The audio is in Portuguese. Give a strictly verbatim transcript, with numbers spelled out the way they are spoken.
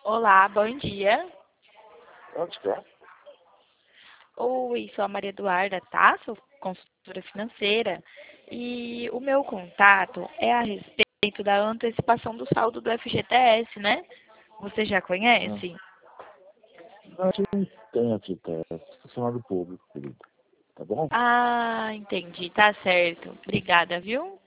Olá, bom dia. Onde que é? Oi, sou a Maria Eduarda, tá? Sou consultora financeira. E o meu contato é a respeito da antecipação do saldo do F G T S, né? Você já Ah, conhece? não, a gente não tem F T S, funcionário público, querido. Tá bom? Ah, entendi, tá certo. Obrigada, viu?